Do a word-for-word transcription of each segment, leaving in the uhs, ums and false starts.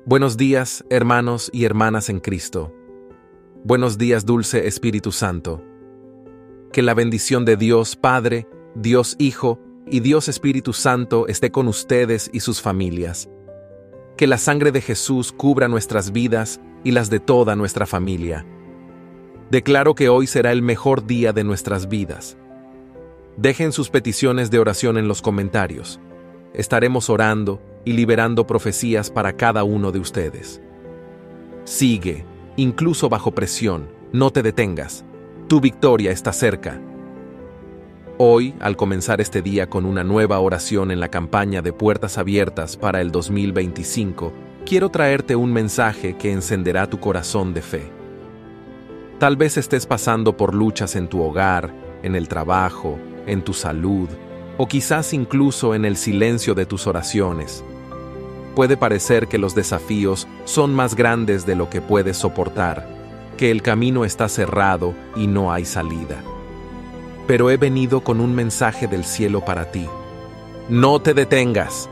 Buenos días, hermanos y hermanas en Cristo. Buenos días, dulce Espíritu Santo. Que la bendición de Dios Padre, Dios Hijo y Dios Espíritu Santo esté con ustedes y sus familias. Que la sangre de Jesús cubra nuestras vidas y las de toda nuestra familia. Declaro que hoy será el mejor día de nuestras vidas. Dejen sus peticiones de oración en los comentarios. Estaremos orando y liberando profecías para cada uno de ustedes. Sigue, incluso bajo presión, no te detengas. Tu victoria está cerca. Hoy, al comenzar este día con una nueva oración en la campaña de Puertas Abiertas para el dos mil veinticinco, quiero traerte un mensaje que encenderá tu corazón de fe. Tal vez estés pasando por luchas en tu hogar, en el trabajo, en tu salud, o quizás incluso en el silencio de tus oraciones. Puede parecer que los desafíos son más grandes de lo que puedes soportar, que el camino está cerrado y no hay salida. Pero he venido con un mensaje del cielo para ti. No te detengas.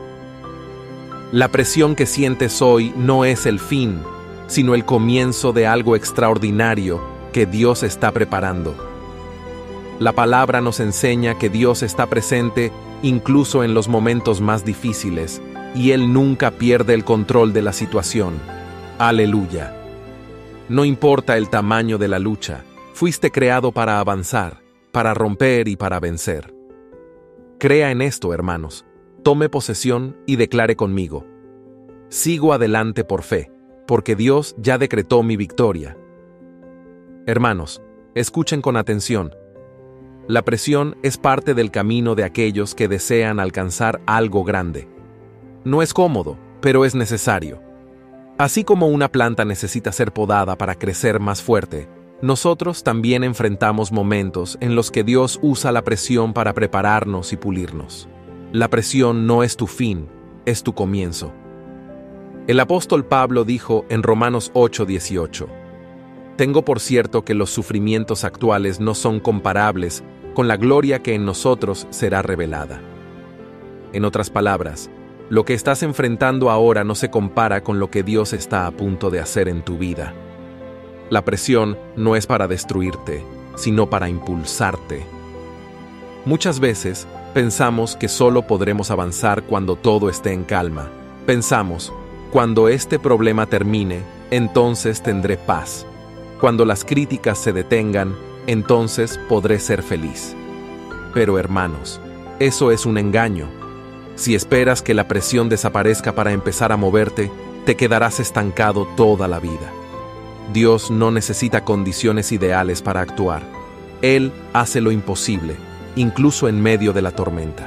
La presión que sientes hoy no es el fin, sino el comienzo de algo extraordinario que Dios está preparando. La palabra nos enseña que Dios está presente incluso en los momentos más difíciles, y Él nunca pierde el control de la situación. Aleluya. No importa el tamaño de la lucha, fuiste creado para avanzar, para romper y para vencer. Crea en esto, hermanos. Tome posesión y declare conmigo. Sigo adelante por fe, porque Dios ya decretó mi victoria. Hermanos, escuchen con atención. La presión es parte del camino de aquellos que desean alcanzar algo grande. No es cómodo, pero es necesario. Así como una planta necesita ser podada para crecer más fuerte, nosotros también enfrentamos momentos en los que Dios usa la presión para prepararnos y pulirnos. La presión no es tu fin, es tu comienzo. El apóstol Pablo dijo en Romanos ocho dieciocho: Tengo por cierto que los sufrimientos actuales no son comparables con la gloria que en nosotros será revelada. En otras palabras, lo que estás enfrentando ahora no se compara con lo que Dios está a punto de hacer en tu vida. La presión no es para destruirte, sino para impulsarte. Muchas veces pensamos que solo podremos avanzar cuando todo esté en calma. Pensamos, cuando este problema termine, entonces tendré paz. Cuando las críticas se detengan, entonces podré ser feliz. Pero hermanos, eso es un engaño. Si esperas que la presión desaparezca para empezar a moverte, te quedarás estancado toda la vida. Dios no necesita condiciones ideales para actuar. Él hace lo imposible, incluso en medio de la tormenta.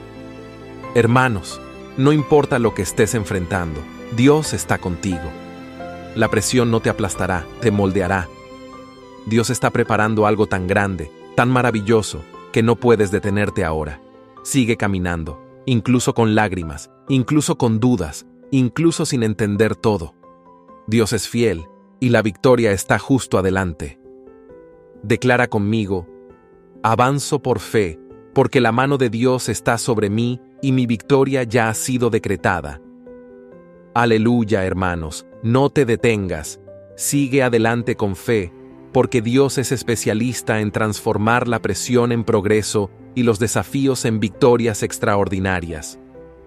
Hermanos, no importa lo que estés enfrentando, Dios está contigo. La presión no te aplastará, te moldeará. Dios está preparando algo tan grande, tan maravilloso, que no puedes detenerte ahora. Sigue caminando. Incluso con lágrimas, incluso con dudas, incluso sin entender todo. Dios es fiel, y la victoria está justo adelante. Declara conmigo: avanzo por fe, porque la mano de Dios está sobre mí y mi victoria ya ha sido decretada. Aleluya, hermanos, no te detengas, sigue adelante con fe, porque Dios es especialista en transformar la presión en progreso y los desafíos en victorias extraordinarias.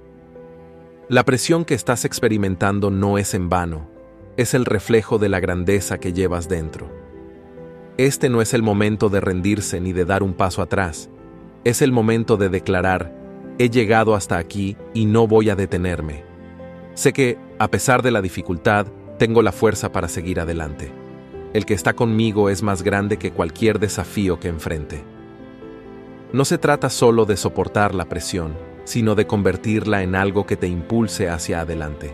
La presión que estás experimentando no es en vano, es el reflejo de la grandeza que llevas dentro. Este no es el momento de rendirse ni de dar un paso atrás, es el momento de declarar: he llegado hasta aquí y no voy a detenerme. Sé que, a pesar de la dificultad, tengo la fuerza para seguir adelante. El que está conmigo es más grande que cualquier desafío que enfrente. No se trata solo de soportar la presión, sino de convertirla en algo que te impulse hacia adelante.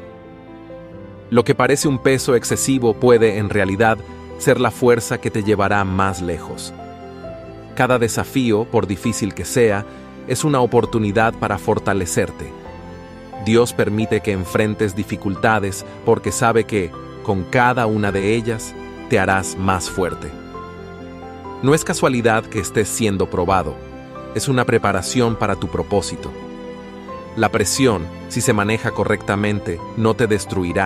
Lo que parece un peso excesivo puede, en realidad, ser la fuerza que te llevará más lejos. Cada desafío, por difícil que sea, es una oportunidad para fortalecerte. Dios permite que enfrentes dificultades porque sabe que, con cada una de ellas, te harás más fuerte. No es casualidad que estés siendo probado, es una preparación para tu propósito. La presión, si se maneja correctamente, no te destruirá,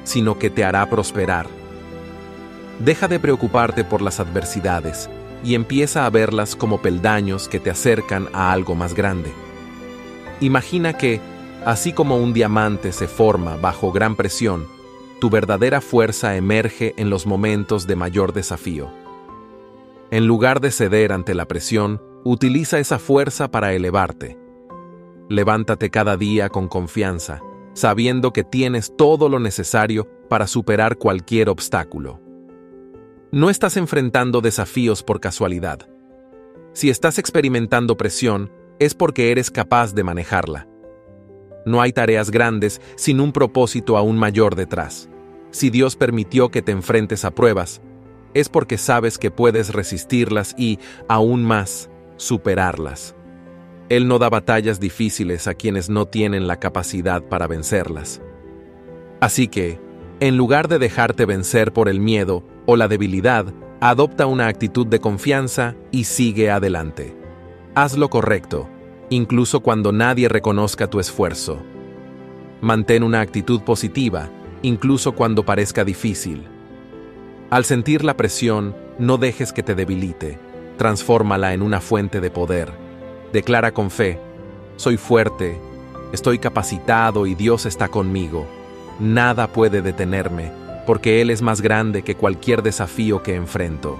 sino que te hará prosperar. Deja de preocuparte por las adversidades y empieza a verlas como peldaños que te acercan a algo más grande. Imagina que, así como un diamante se forma bajo gran presión, tu verdadera fuerza emerge en los momentos de mayor desafío. En lugar de ceder ante la presión, utiliza esa fuerza para elevarte. Levántate cada día con confianza, sabiendo que tienes todo lo necesario para superar cualquier obstáculo. No estás enfrentando desafíos por casualidad. Si estás experimentando presión, es porque eres capaz de manejarla. No hay tareas grandes sin un propósito aún mayor detrás. Si Dios permitió que te enfrentes a pruebas, es porque sabes que puedes resistirlas y, aún más, superarlas. Él no da batallas difíciles a quienes no tienen la capacidad para vencerlas. Así que, en lugar de dejarte vencer por el miedo o la debilidad, adopta una actitud de confianza y sigue adelante. Haz lo correcto, incluso cuando nadie reconozca tu esfuerzo. Mantén una actitud positiva, incluso cuando parezca difícil. Al sentir la presión, no dejes que te debilite. Transfórmala en una fuente de poder. Declara con fe: soy fuerte, estoy capacitado y Dios está conmigo. Nada puede detenerme, porque Él es más grande que cualquier desafío que enfrento.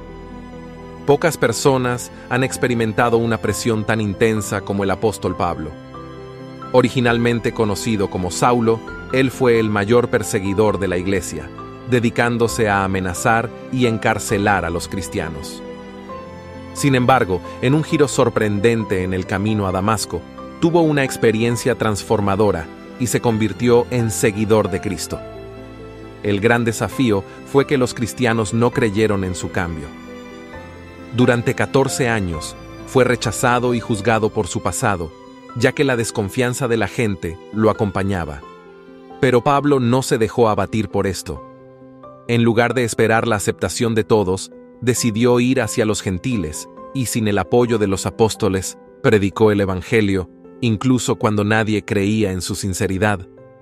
Pocas personas han experimentado una presión tan intensa como el apóstol Pablo. Originalmente conocido como Saulo, él fue el mayor perseguidor de la iglesia, dedicándose a amenazar y encarcelar a los cristianos. Sin embargo, en un giro sorprendente en el camino a Damasco, tuvo una experiencia transformadora y se convirtió en seguidor de Cristo. El gran desafío fue que los cristianos no creyeron en su cambio. Durante catorce años, fue rechazado y juzgado por su pasado, ya que la desconfianza de la gente lo acompañaba. Pero Pablo no se dejó abatir por esto. En lugar de esperar la aceptación de todos, decidió ir hacia los gentiles y, sin el apoyo de los apóstoles, predicó el Evangelio, incluso cuando nadie creía en su sinceridad.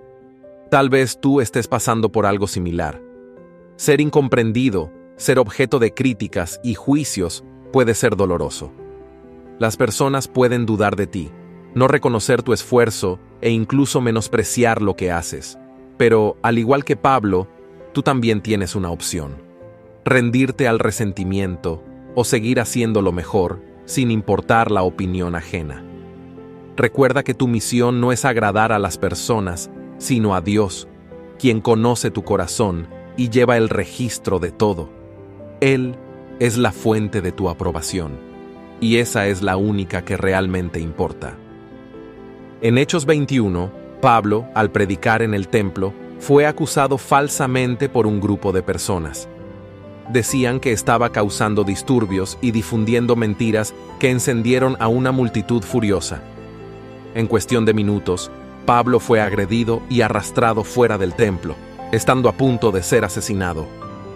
Tal vez tú estés pasando por algo similar. Ser incomprendido, ser objeto de críticas y juicios puede ser doloroso. Las personas pueden dudar de ti, no reconocer tu esfuerzo e incluso menospreciar lo que haces. Pero, al igual que Pablo, tú también tienes una opción: rendirte al resentimiento o seguir haciendo lo mejor, sin importar la opinión ajena. Recuerda que tu misión no es agradar a las personas, sino a Dios, quien conoce tu corazón y lleva el registro de todo. Él es la fuente de tu aprobación, y esa es la única que realmente importa. En Hechos veintiuno, Pablo, al predicar en el templo, fue acusado falsamente por un grupo de personas. Decían que estaba causando disturbios y difundiendo mentiras que encendieron a una multitud furiosa. En cuestión de minutos, Pablo fue agredido y arrastrado fuera del templo, estando a punto de ser asesinado.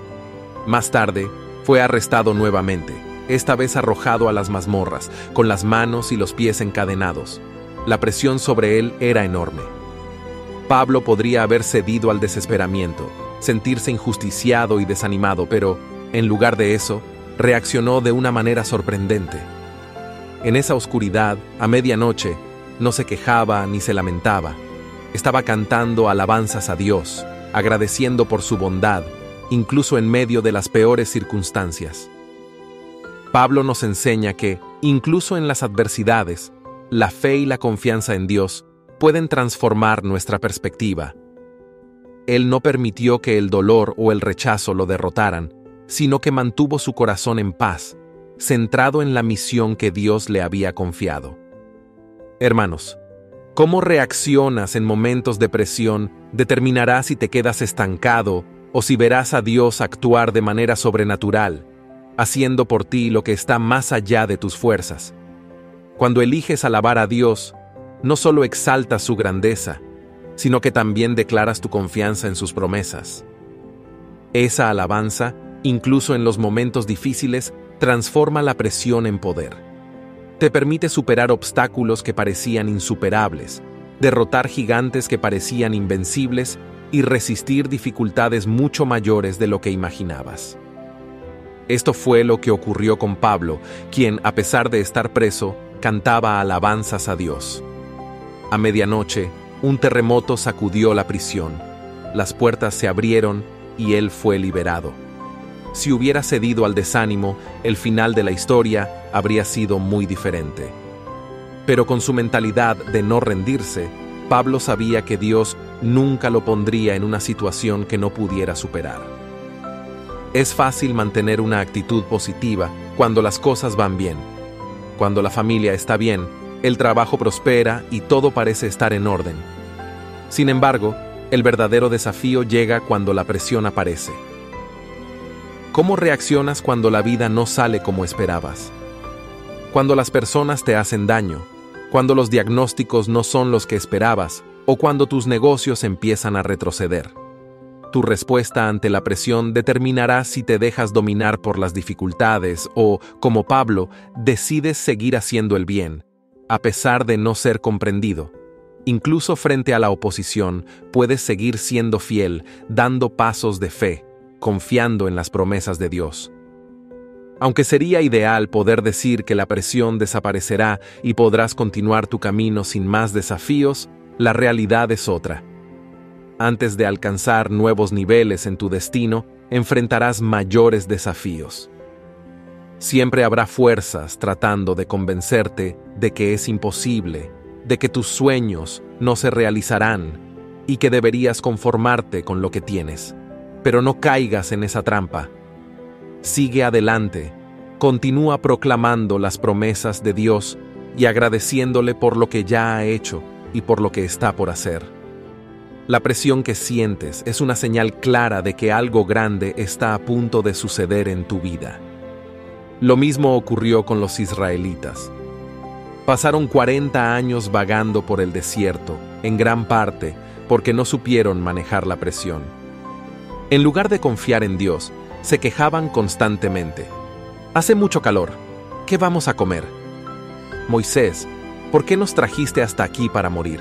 Más tarde, fue arrestado nuevamente, esta vez arrojado a las mazmorras, con las manos y los pies encadenados. La presión sobre él era enorme. Pablo podría haber cedido al desesperamiento, sentirse injusticiado y desanimado, pero, en lugar de eso, reaccionó de una manera sorprendente. En esa oscuridad, a medianoche, no se quejaba ni se lamentaba. Estaba cantando alabanzas a Dios, agradeciendo por su bondad, incluso en medio de las peores circunstancias. Pablo nos enseña que, incluso en las adversidades, la fe y la confianza en Dios pueden transformar nuestra perspectiva. Él no permitió que el dolor o el rechazo lo derrotaran, sino que mantuvo su corazón en paz, centrado en la misión que Dios le había confiado. Hermanos, cómo reaccionas en momentos de presión determinará si te quedas estancado o si verás a Dios actuar de manera sobrenatural, haciendo por ti lo que está más allá de tus fuerzas. Cuando eliges alabar a Dios, no solo exaltas su grandeza, sino que también declaras tu confianza en sus promesas. Esa alabanza, incluso en los momentos difíciles, transforma la presión en poder. Te permite superar obstáculos que parecían insuperables, derrotar gigantes que parecían invencibles y resistir dificultades mucho mayores de lo que imaginabas. Esto fue lo que ocurrió con Pablo, quien, a pesar de estar preso, cantaba alabanzas a Dios. A medianoche, un terremoto sacudió la prisión. Las puertas se abrieron y él fue liberado. Si hubiera cedido al desánimo, el final de la historia habría sido muy diferente. Pero con su mentalidad de no rendirse, Pablo sabía que Dios nunca lo pondría en una situación que no pudiera superar. Es fácil mantener una actitud positiva cuando las cosas van bien. Cuando la familia está bien, el trabajo prospera y todo parece estar en orden. Sin embargo, el verdadero desafío llega cuando la presión aparece. ¿Cómo reaccionas cuando la vida no sale como esperabas? Cuando las personas te hacen daño, cuando los diagnósticos no son los que esperabas, o cuando tus negocios empiezan a retroceder. Tu respuesta ante la presión determinará si te dejas dominar por las dificultades o, como Pablo, decides seguir haciendo el bien, a pesar de no ser comprendido. Incluso frente a la oposición, puedes seguir siendo fiel, dando pasos de fe, confiando en las promesas de Dios. Aunque sería ideal poder decir que la presión desaparecerá y podrás continuar tu camino sin más desafíos, la realidad es otra. Antes de alcanzar nuevos niveles en tu destino, enfrentarás mayores desafíos. Siempre habrá fuerzas tratando de convencerte de que es imposible, de que tus sueños no se realizarán y que deberías conformarte con lo que tienes. Pero no caigas en esa trampa. Sigue adelante, continúa proclamando las promesas de Dios y agradeciéndole por lo que ya ha hecho y por lo que está por hacer. La presión que sientes es una señal clara de que algo grande está a punto de suceder en tu vida. Lo mismo ocurrió con los israelitas. Pasaron cuarenta años vagando por el desierto, en gran parte porque no supieron manejar la presión. En lugar de confiar en Dios, se quejaban constantemente. Hace mucho calor. ¿Qué vamos a comer? Moisés, ¿por qué nos trajiste hasta aquí para morir?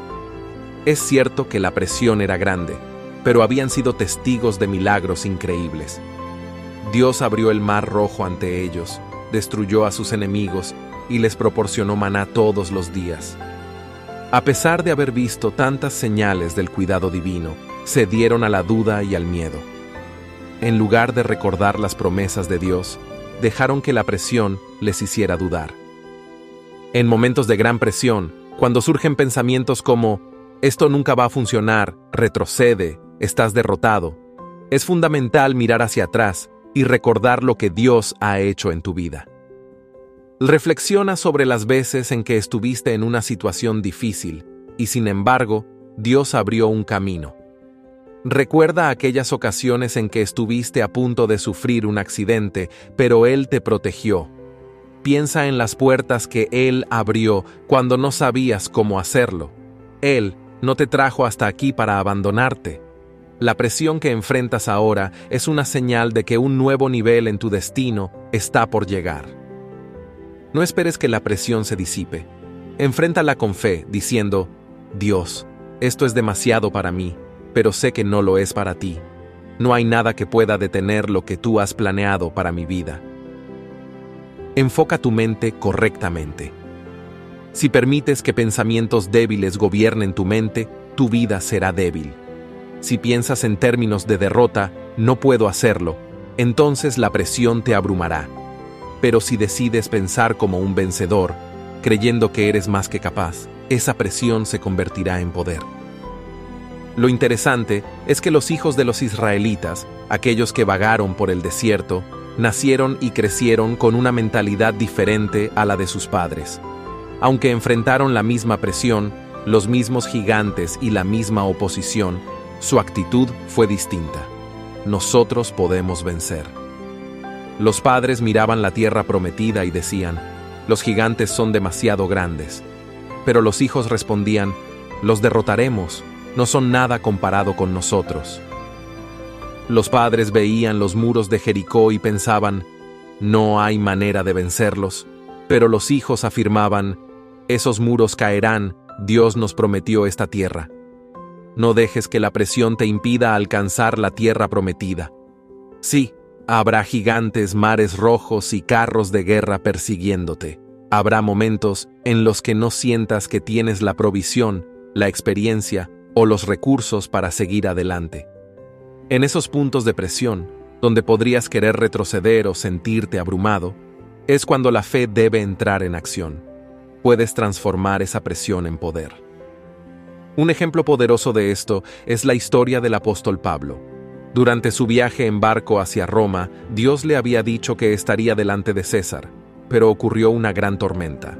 Es cierto que la presión era grande, pero habían sido testigos de milagros increíbles. Dios abrió el mar rojo ante ellos, destruyó a sus enemigos y les proporcionó maná todos los días. A pesar de haber visto tantas señales del cuidado divino, se dieron a la duda y al miedo. En lugar de recordar las promesas de Dios, dejaron que la presión les hiciera dudar. En momentos de gran presión, cuando surgen pensamientos como «esto nunca va a funcionar, retrocede, estás derrotado», es fundamental mirar hacia atrás y recordar lo que Dios ha hecho en tu vida. Reflexiona sobre las veces en que estuviste en una situación difícil y, sin embargo, Dios abrió un camino. Recuerda aquellas ocasiones en que estuviste a punto de sufrir un accidente, pero Él te protegió. Piensa en las puertas que Él abrió cuando no sabías cómo hacerlo. Él no te trajo hasta aquí para abandonarte. La presión que enfrentas ahora es una señal de que un nuevo nivel en tu destino está por llegar. No esperes que la presión se disipe. Enfréntala con fe, diciendo: Dios, esto es demasiado para mí, pero sé que no lo es para ti. No hay nada que pueda detener lo que tú has planeado para mi vida. Enfoca tu mente correctamente. Si permites que pensamientos débiles gobiernen tu mente, tu vida será débil. Si piensas en términos de derrota, no puedo hacerlo, entonces la presión te abrumará. Pero si decides pensar como un vencedor, creyendo que eres más que capaz, esa presión se convertirá en poder. Lo interesante es que los hijos de los israelitas, aquellos que vagaron por el desierto, nacieron y crecieron con una mentalidad diferente a la de sus padres. Aunque enfrentaron la misma presión, los mismos gigantes y la misma oposición, su actitud fue distinta. Nosotros podemos vencer. Los padres miraban la tierra prometida y decían: los gigantes son demasiado grandes. Pero los hijos respondían: los derrotaremos, no son nada comparado con nosotros. Los padres veían los muros de Jericó y pensaban: no hay manera de vencerlos. Pero los hijos afirmaban: esos muros caerán, Dios nos prometió esta tierra. No dejes que la presión te impida alcanzar la tierra prometida. Sí, habrá gigantes, mares rojos y carros de guerra persiguiéndote. Habrá momentos en los que no sientas que tienes la provisión, la experiencia o los recursos para seguir adelante. En esos puntos de presión, donde podrías querer retroceder o sentirte abrumado, es cuando la fe debe entrar en acción. Puedes transformar esa presión en poder. Un ejemplo poderoso de esto es la historia del apóstol Pablo. Durante su viaje en barco hacia Roma, Dios le había dicho que estaría delante de César, pero ocurrió una gran tormenta.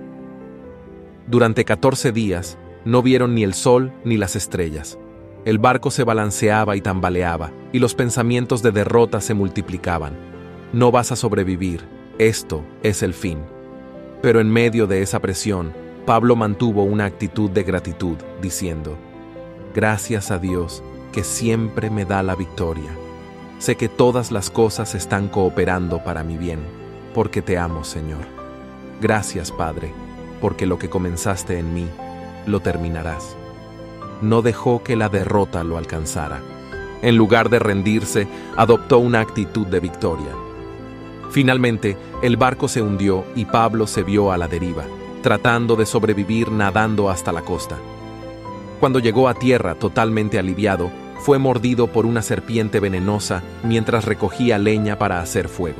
Durante catorce días, no vieron ni el sol ni las estrellas. El barco se balanceaba y tambaleaba, y los pensamientos de derrota se multiplicaban. No vas a sobrevivir, esto es el fin. Pero en medio de esa presión, Pablo mantuvo una actitud de gratitud, diciendo: gracias a Dios, que siempre me da la victoria. Sé que todas las cosas están cooperando para mi bien, porque te amo, Señor. Gracias, Padre, porque lo que comenzaste en mí, lo terminarás. No dejó que la derrota lo alcanzara. En lugar de rendirse, adoptó una actitud de victoria. Finalmente, el barco se hundió y Pablo se vio a la deriva, tratando de sobrevivir nadando hasta la costa. Cuando llegó a tierra totalmente aliviado, fue mordido por una serpiente venenosa mientras recogía leña para hacer fuego.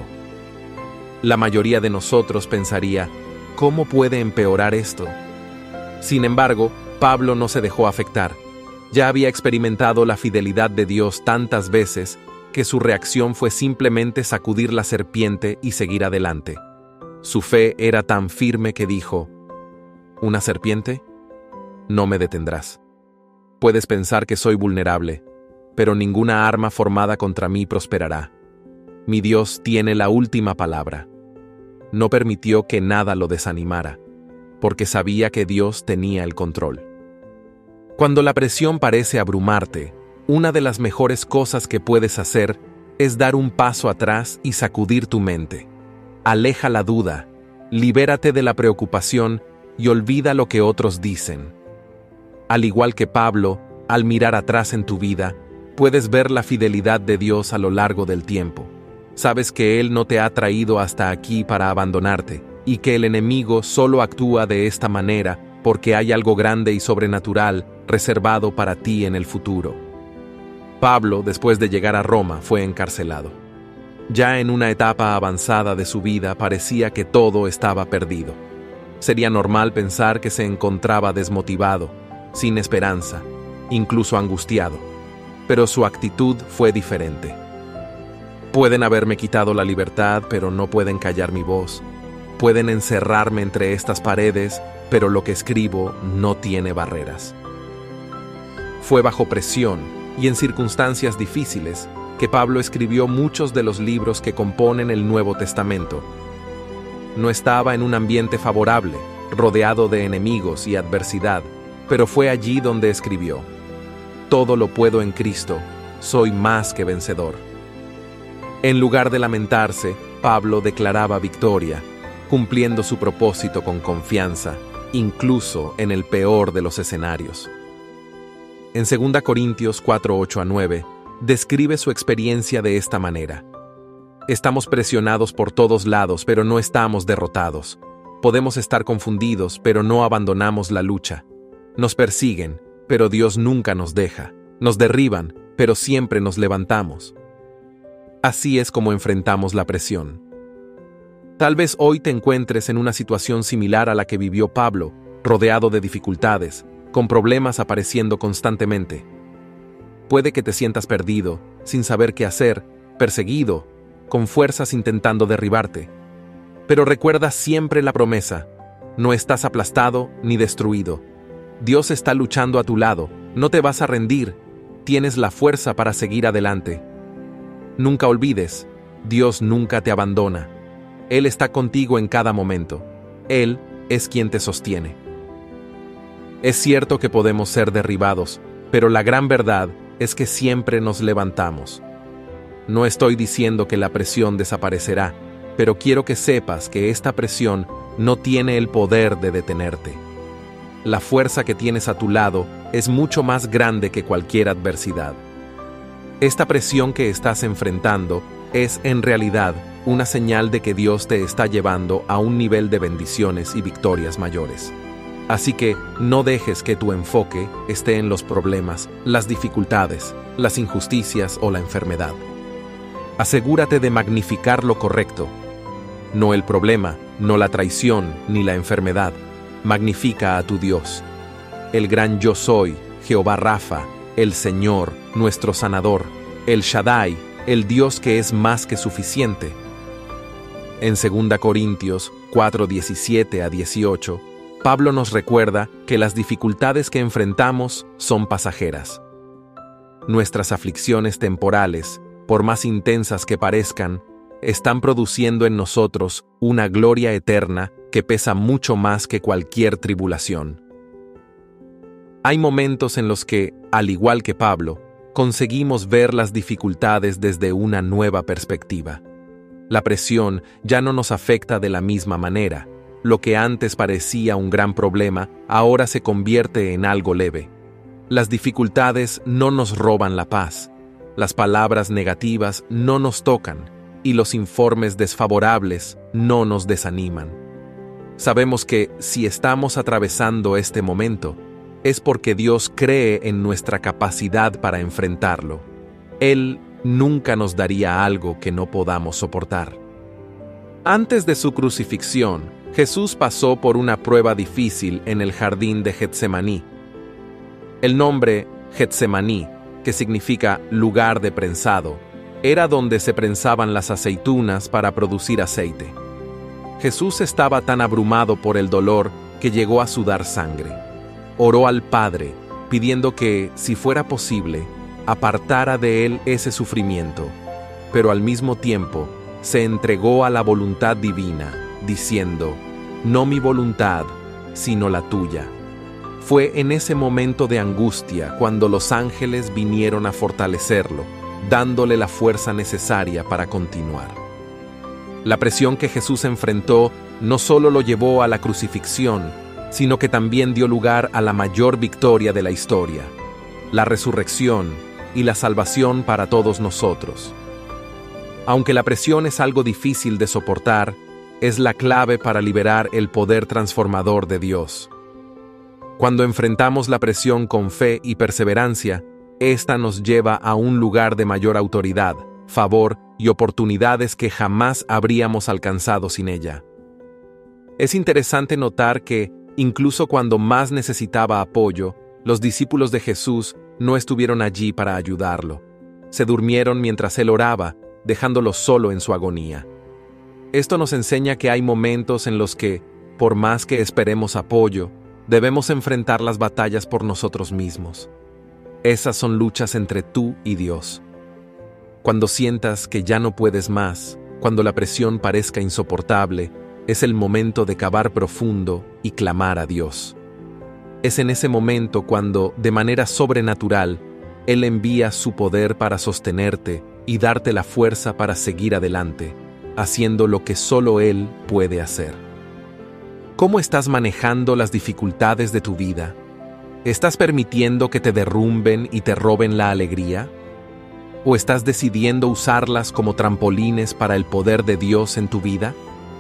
La mayoría de nosotros pensaría: ¿cómo puede empeorar esto? Sin embargo, Pablo no se dejó afectar. Ya había experimentado la fidelidad de Dios tantas veces que su reacción fue simplemente sacudir la serpiente y seguir adelante. Su fe era tan firme que dijo: ¿una serpiente? No me detendrás. Puedes pensar que soy vulnerable, pero ninguna arma formada contra mí prosperará. Mi Dios tiene la última palabra. No permitió que nada lo desanimara, porque sabía que Dios tenía el control. Cuando la presión parece abrumarte, una de las mejores cosas que puedes hacer es dar un paso atrás y sacudir tu mente. Aleja la duda, libérate de la preocupación y olvida lo que otros dicen. Al igual que Pablo, al mirar atrás en tu vida, puedes ver la fidelidad de Dios a lo largo del tiempo. Sabes que Él no te ha traído hasta aquí para abandonarte, y que el enemigo solo actúa de esta manera porque hay algo grande y sobrenatural reservado para ti en el futuro. Pablo, después de llegar a Roma, fue encarcelado. Ya en una etapa avanzada de su vida parecía que todo estaba perdido. Sería normal pensar que se encontraba desmotivado, sin esperanza, incluso angustiado. Pero su actitud fue diferente. Pueden haberme quitado la libertad, pero no pueden callar mi voz. Pueden encerrarme entre estas paredes, pero lo que escribo no tiene barreras. Fue bajo presión y en circunstancias difíciles que Pablo escribió muchos de los libros que componen el Nuevo Testamento. No estaba en un ambiente favorable, rodeado de enemigos y adversidad, pero fue allí donde escribió: todo lo puedo en Cristo, soy más que vencedor. En lugar de lamentarse, Pablo declaraba victoria, cumpliendo su propósito con confianza, incluso en el peor de los escenarios. En segunda Corintios cuatro, ocho a nueve, describe su experiencia de esta manera: estamos presionados por todos lados, pero no estamos derrotados. Podemos estar confundidos, pero no abandonamos la lucha. Nos persiguen, pero Dios nunca nos deja. Nos derriban, pero siempre nos levantamos. Así es como enfrentamos la presión. Tal vez hoy te encuentres en una situación similar a la que vivió Pablo, rodeado de dificultades, con problemas apareciendo constantemente. Puede que te sientas perdido, sin saber qué hacer, perseguido, con fuerzas intentando derribarte. Pero recuerda siempre la promesa: no estás aplastado ni destruido. Dios está luchando a tu lado, no te vas a rendir, tienes la fuerza para seguir adelante. Nunca olvides, Dios nunca te abandona. Él está contigo en cada momento. Él es quien te sostiene. Es cierto que podemos ser derribados, pero la gran verdad es que siempre nos levantamos. No estoy diciendo que la presión desaparecerá, pero quiero que sepas que esta presión no tiene el poder de detenerte. la fuerza que tienes a tu lado es mucho más grande que cualquier adversidad. Esta presión que estás enfrentando es, en realidad, una señal de que Dios te está llevando a un nivel de bendiciones y victorias mayores. Así que no dejes que tu enfoque esté en los problemas, las dificultades, las injusticias o la enfermedad. Asegúrate de magnificar lo correcto. No el problema, no la traición, ni la enfermedad. Magnifica a tu Dios. El gran yo soy, Jehová Rafa, el Señor, nuestro sanador, el Shaddai, el Dios que es más que suficiente. En segunda Corintios cuatro, diecisiete a dieciocho, Pablo nos recuerda que las dificultades que enfrentamos son pasajeras. Nuestras aflicciones temporales, por más intensas que parezcan, están produciendo en nosotros una gloria eterna que pesa mucho más que cualquier tribulación. Hay momentos en los que, al igual que Pablo, conseguimos ver las dificultades desde una nueva perspectiva. La presión ya no nos afecta de la misma manera. Lo que antes parecía un gran problema, ahora se convierte en algo leve. Las dificultades no nos roban la paz. Las palabras negativas no nos tocan, y los informes desfavorables no nos desaniman. Sabemos que, si estamos atravesando este momento, es porque Dios cree en nuestra capacidad para enfrentarlo. Él nunca nos daría algo que no podamos soportar. Antes de su crucifixión, Jesús pasó por una prueba difícil en el jardín de Getsemaní. El nombre Getsemaní, que significa lugar de prensado, era donde se prensaban las aceitunas para producir aceite. Jesús estaba tan abrumado por el dolor que llegó a sudar sangre. Oró al Padre, pidiendo que, si fuera posible, apartara de él ese sufrimiento, pero al mismo tiempo se entregó a la voluntad divina, diciendo: «No mi voluntad, sino la tuya». Fue en ese momento de angustia cuando los ángeles vinieron a fortalecerlo, dándole la fuerza necesaria para continuar. La presión que Jesús enfrentó no solo lo llevó a la crucifixión, sino que también dio lugar a la mayor victoria de la historia, la resurrección y la salvación para todos nosotros. Aunque la presión es algo difícil de soportar, es la clave para liberar el poder transformador de Dios. Cuando enfrentamos la presión con fe y perseverancia, esta nos lleva a un lugar de mayor autoridad, favor y oportunidades que jamás habríamos alcanzado sin ella. Es interesante notar que, incluso cuando más necesitaba apoyo, los discípulos de Jesús no estuvieron allí para ayudarlo. Se durmieron mientras él oraba, dejándolo solo en su agonía. Esto nos enseña que hay momentos en los que, por más que esperemos apoyo, debemos enfrentar las batallas por nosotros mismos. Esas son luchas entre tú y Dios. Cuando sientas que ya no puedes más, cuando la presión parezca insoportable, es el momento de cavar profundo y clamar a Dios. Es en ese momento cuando, de manera sobrenatural, Él envía su poder para sostenerte y darte la fuerza para seguir adelante, haciendo lo que solo Él puede hacer. ¿Cómo estás manejando las dificultades de tu vida? ¿Estás permitiendo que te derrumben y te roben la alegría? ¿O estás decidiendo usarlas como trampolines para el poder de Dios en tu vida?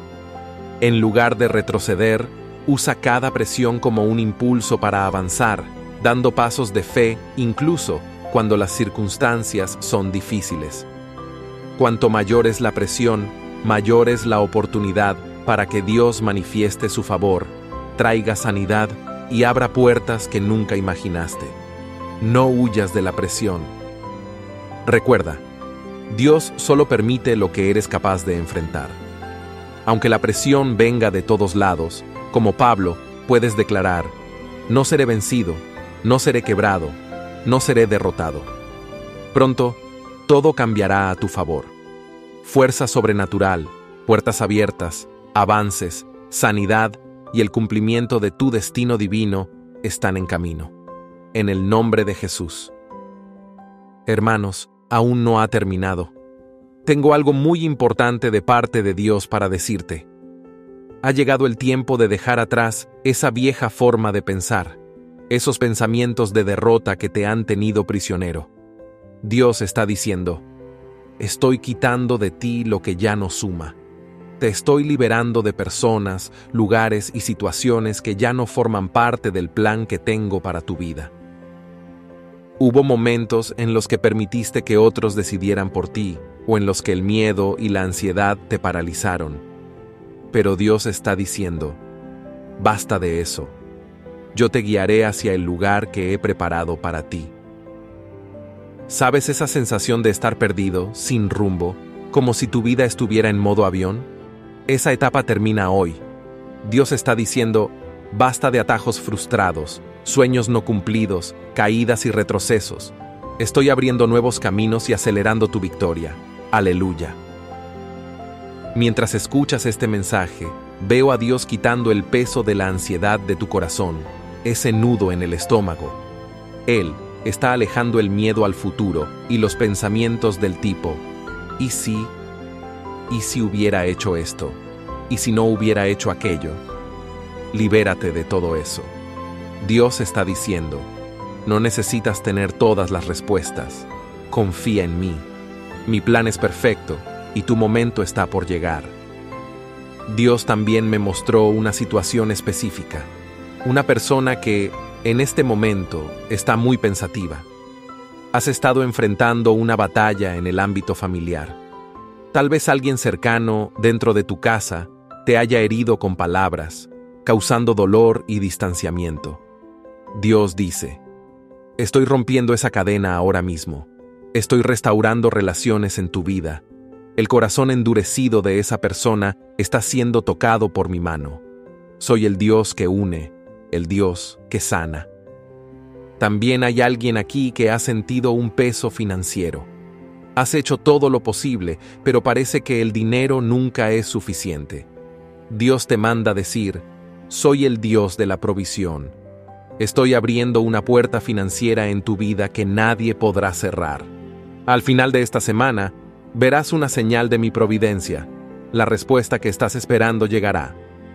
En lugar de retroceder, usa cada presión como un impulso para avanzar, dando pasos de fe incluso cuando las circunstancias son difíciles. Cuanto mayor es la presión, mayor es la oportunidad para que Dios manifieste su favor, traiga sanidad y abra puertas que nunca imaginaste. No huyas de la presión. Recuerda, Dios solo permite lo que eres capaz de enfrentar. Aunque la presión venga de todos lados, como Pablo, puedes declarar: no seré vencido, no seré quebrado, no seré derrotado. Pronto, todo cambiará a tu favor. Fuerza sobrenatural, puertas abiertas, avances, sanidad y el cumplimiento de tu destino divino están en camino. En el nombre de Jesús. Hermanos, aún no ha terminado. Tengo algo muy importante de parte de Dios para decirte. Ha llegado el tiempo de dejar atrás esa vieja forma de pensar, esos pensamientos de derrota que te han tenido prisionero. Dios está diciendo: estoy quitando de ti lo que ya no suma. Te estoy liberando de personas, lugares y situaciones que ya no forman parte del plan que tengo para tu vida. Hubo momentos en los que permitiste que otros decidieran por ti, o en los que el miedo y la ansiedad te paralizaron. Pero Dios está diciendo: basta de eso. Yo te guiaré hacia el lugar que he preparado para ti. ¿Sabes esa sensación de estar perdido, sin rumbo, como si tu vida estuviera en modo avión? Esa etapa termina hoy. Dios está diciendo: basta de atajos frustrados, sueños no cumplidos, caídas y retrocesos. Estoy abriendo nuevos caminos y acelerando tu victoria. Aleluya. Mientras escuchas este mensaje, veo a Dios quitando el peso de la ansiedad de tu corazón, ese nudo en el estómago. Él está alejando el miedo al futuro y los pensamientos del tipo: ¿y si? ¿Y si hubiera hecho esto? ¿Y si no hubiera hecho aquello? Libérate de todo eso. Dios está diciendo: no necesitas tener todas las respuestas. Confía en mí. Mi plan es perfecto y tu momento está por llegar. Dios también me mostró una situación específica. Una persona que, en este momento, está muy pensativa. Has estado enfrentando una batalla en el ámbito familiar. Tal vez alguien cercano, dentro de tu casa, te haya herido con palabras, causando dolor y distanciamiento. Dios dice: estoy rompiendo esa cadena ahora mismo. Estoy restaurando relaciones en tu vida. El corazón endurecido de esa persona está siendo tocado por mi mano. Soy el Dios que une, el Dios que sana. También hay alguien aquí que ha sentido un peso financiero. Has hecho todo lo posible, pero parece que el dinero nunca es suficiente. Dios te manda decir: soy el Dios de la provisión. Estoy abriendo una puerta financiera en tu vida que nadie podrá cerrar. Al final de esta semana, verás una señal de mi providencia. La respuesta que estás esperando llegará.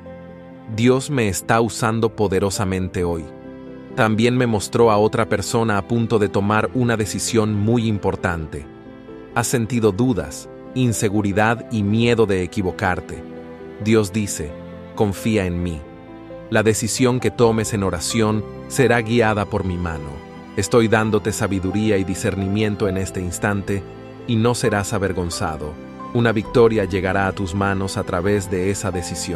Dios me está usando poderosamente hoy. También me mostró a otra persona a punto de tomar una decisión muy importante. Has sentido dudas, inseguridad y miedo de equivocarte. Dios dice: confía en mí. La decisión que tomes en oración será guiada por mi mano. Estoy dándote sabiduría y discernimiento en este instante, y no serás avergonzado. Una victoria llegará a tus manos a través de esa decisión.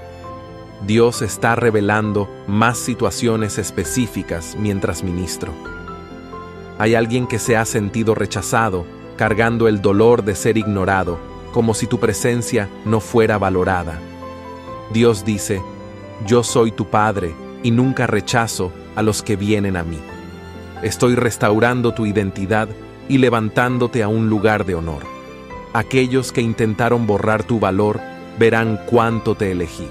Dios está revelando más situaciones específicas mientras ministro. Hay alguien que se ha sentido rechazado, cargando el dolor de ser ignorado, como si tu presencia no fuera valorada. Dios dice: yo soy tu Padre y nunca rechazo a los que vienen a mí. Estoy restaurando tu identidad y levantándote a un lugar de honor. Aquellos que intentaron borrar tu valor verán cuánto te elegí.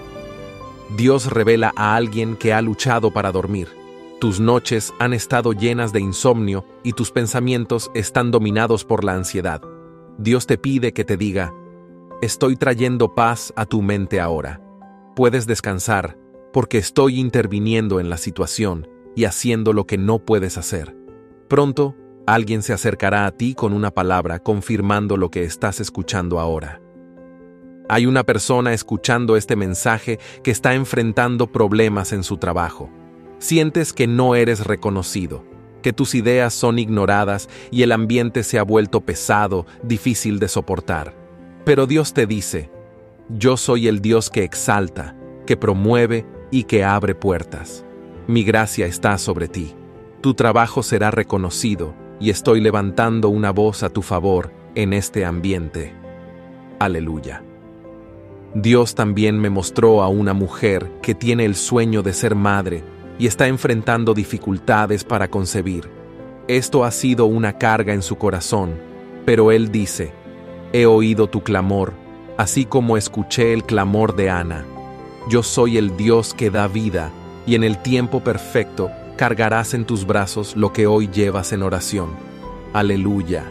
Dios revela a alguien que ha luchado para dormir. Tus noches han estado llenas de insomnio y tus pensamientos están dominados por la ansiedad. Dios te pide que te diga: estoy trayendo paz a tu mente ahora. Puedes descansar, porque estoy interviniendo en la situación y haciendo lo que no puedes hacer. Pronto, alguien se acercará a ti con una palabra confirmando lo que estás escuchando ahora. Hay una persona escuchando este mensaje que está enfrentando problemas en su trabajo. Sientes que no eres reconocido, que tus ideas son ignoradas y el ambiente se ha vuelto pesado, difícil de soportar. Pero Dios te dice: yo soy el Dios que exalta, que promueve y que abre puertas. Mi gracia está sobre ti. Tu trabajo será reconocido y estoy levantando una voz a tu favor en este ambiente. Aleluya. Dios también me mostró a una mujer que tiene el sueño de ser madre y está enfrentando dificultades para concebir. Esto ha sido una carga en su corazón, pero Él dice: he oído tu clamor, así como escuché el clamor de Ana. Yo soy el Dios que da vida, y en el tiempo perfecto cargarás en tus brazos lo que hoy llevas en oración. Aleluya.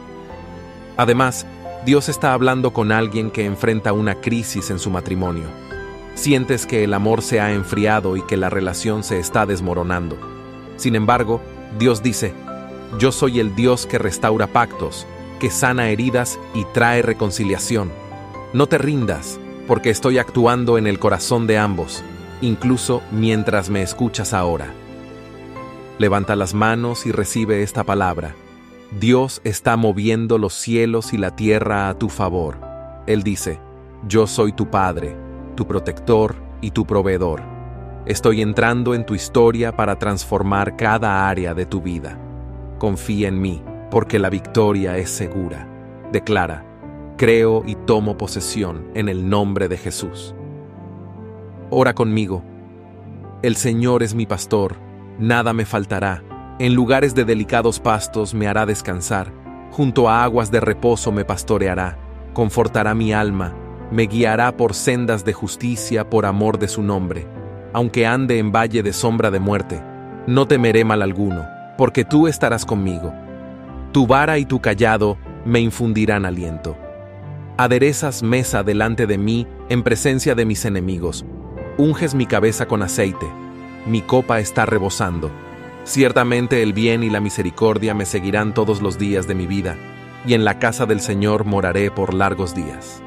Además, Dios está hablando con alguien que enfrenta una crisis en su matrimonio. Sientes que el amor se ha enfriado y que la relación se está desmoronando. Sin embargo, Dios dice: yo soy el Dios que restaura pactos, que sana heridas y trae reconciliación. No te rindas, porque estoy actuando en el corazón de ambos, incluso mientras me escuchas ahora. Levanta las manos y recibe esta palabra. Dios está moviendo los cielos y la tierra a tu favor. Él dice: yo soy tu Padre, tu protector y tu proveedor. Estoy entrando en tu historia para transformar cada área de tu vida. Confía en mí, porque la victoria es segura. Declara: creo y tomo posesión en el nombre de Jesús. Ora conmigo. El Señor es mi pastor, nada me faltará. En lugares de delicados pastos me hará descansar, junto a aguas de reposo me pastoreará, confortará mi alma, me guiará por sendas de justicia por amor de su nombre. Aunque ande en valle de sombra de muerte, no temeré mal alguno, porque tú estarás conmigo. Tu vara y tu cayado me infundirán aliento. Aderezas mesa delante de mí en presencia de mis enemigos. Unges mi cabeza con aceite. Mi copa está rebosando. Ciertamente el bien y la misericordia me seguirán todos los días de mi vida, y en la casa del Señor moraré por largos días.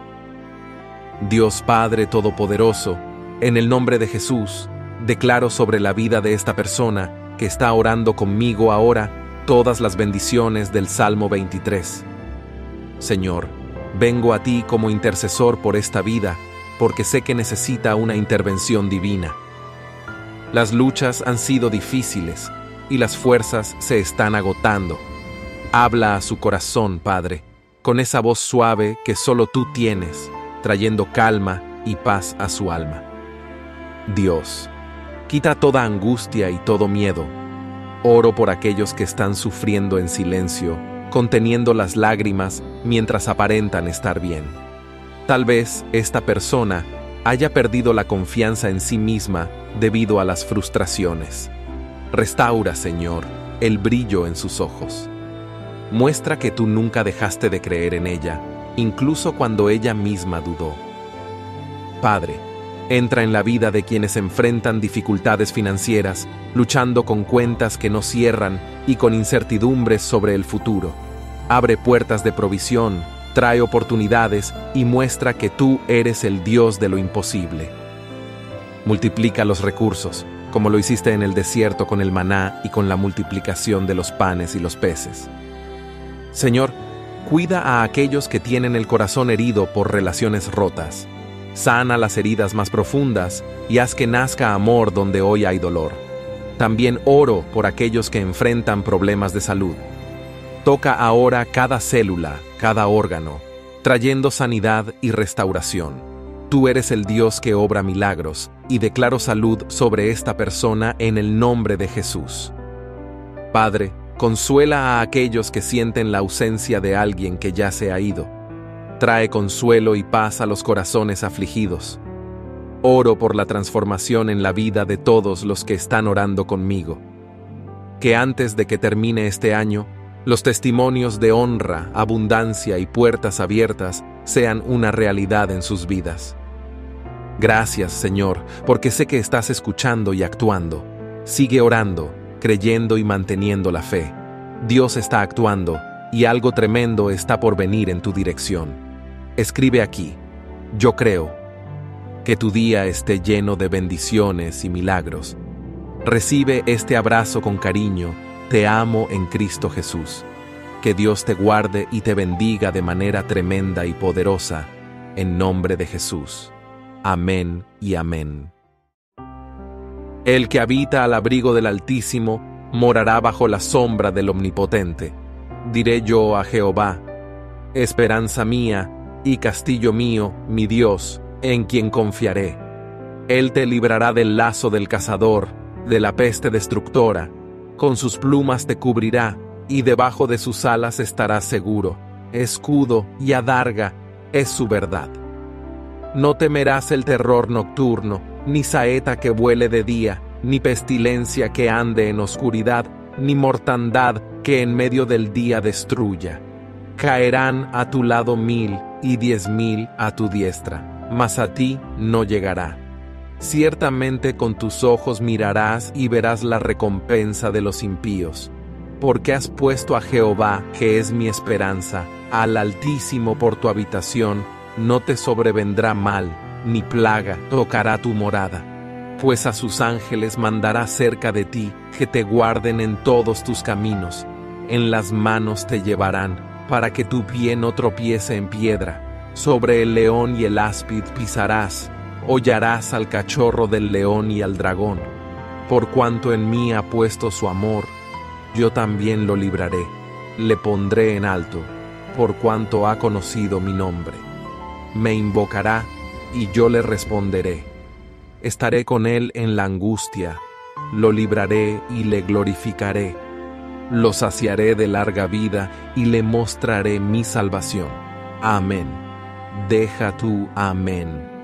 Dios Padre Todopoderoso, en el nombre de Jesús, declaro sobre la vida de esta persona que está orando conmigo ahora todas las bendiciones del Salmo veintitrés. Señor, vengo a ti como intercesor por esta vida, porque sé que necesita una intervención divina. Las luchas han sido difíciles y las fuerzas se están agotando. Habla a su corazón, Padre, con esa voz suave que solo tú tienes, trayendo calma y paz a su alma. Dios, quita toda angustia y todo miedo. Oro por aquellos que están sufriendo en silencio, conteniendo las lágrimas mientras aparentan estar bien. Tal vez esta persona haya perdido la confianza en sí misma debido a las frustraciones. Restaura, Señor, el brillo en sus ojos. Muestra que tú nunca dejaste de creer en ella, incluso cuando ella misma dudó. Padre, entra en la vida de quienes enfrentan dificultades financieras, luchando con cuentas que no cierran y con incertidumbres sobre el futuro. Abre puertas de provisión, trae oportunidades y muestra que tú eres el Dios de lo imposible. Multiplica los recursos, como lo hiciste en el desierto con el maná y con la multiplicación de los panes y los peces. Señor, cuida a aquellos que tienen el corazón herido por relaciones rotas. Sana las heridas más profundas y haz que nazca amor donde hoy hay dolor. También oro por aquellos que enfrentan problemas de salud. Toca ahora cada célula, cada órgano, trayendo sanidad y restauración. Tú eres el Dios que obra milagros, y declaro salud sobre esta persona en el nombre de Jesús. Padre, consuela a aquellos que sienten la ausencia de alguien que ya se ha ido. Trae consuelo y paz a los corazones afligidos. Oro por la transformación en la vida de todos los que están orando conmigo. Que antes de que termine este año, los testimonios de honra, abundancia y puertas abiertas sean una realidad en sus vidas. Gracias, Señor, porque sé que estás escuchando y actuando. Sigue orando, creyendo y manteniendo la fe. Dios está actuando y algo tremendo está por venir en tu dirección. Escribe aquí: yo creo. Que tu día esté lleno de bendiciones y milagros. Recibe este abrazo con cariño. Te amo en Cristo Jesús. Que Dios te guarde y te bendiga de manera tremenda y poderosa, en nombre de Jesús. Amén y amén. El que habita al abrigo del Altísimo morará bajo la sombra del Omnipotente. Diré yo a Jehová: esperanza mía y castillo mío, mi Dios, en quien confiaré. Él te librará del lazo del cazador, de la peste destructora. Con sus plumas te cubrirá, y debajo de sus alas estarás seguro. Escudo y adarga es su verdad. No temerás el terror nocturno, ni saeta que vuele de día, ni pestilencia que ande en oscuridad, ni mortandad que en medio del día destruya. Caerán a tu lado mil y diez mil a tu diestra, mas a ti no llegará. Ciertamente con tus ojos mirarás y verás la recompensa de los impíos. Porque has puesto a Jehová, que es mi esperanza, al Altísimo por tu habitación, no te sobrevendrá mal, ni plaga tocará tu morada. Pues a sus ángeles mandará cerca de ti, que te guarden en todos tus caminos. En las manos te llevarán, para que tu pie no tropiece en piedra. Sobre el león y el áspid pisarás, hollarás al cachorro del león y al dragón. Por cuanto en mí ha puesto su amor, yo también lo libraré, le pondré en alto, por cuanto ha conocido mi nombre. Me invocará, y yo le responderé. Estaré con él en la angustia, lo libraré y le glorificaré. Lo saciaré de larga vida y le mostraré mi salvación. Amén. Deja tú, amén.